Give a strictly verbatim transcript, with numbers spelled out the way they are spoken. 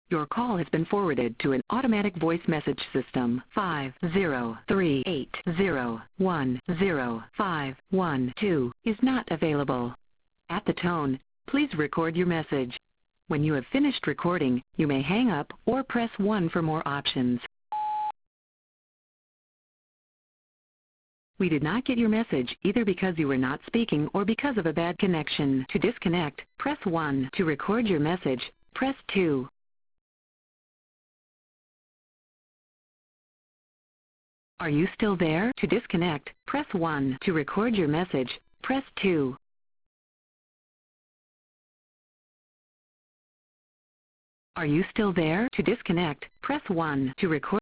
Your call has been forwarded to an automatic voice message system. five zero three eight zero one zero five one two is not available. At the tone, please record your message. When you have finished recording, you may hang up or press one for more options. We did not get your message either because you were not speaking or because of a bad connection. To disconnect, press one. To record your message, press two. Are you still there? To disconnect, press one. To record your message, press two. Are you still there? To disconnect, press one. To record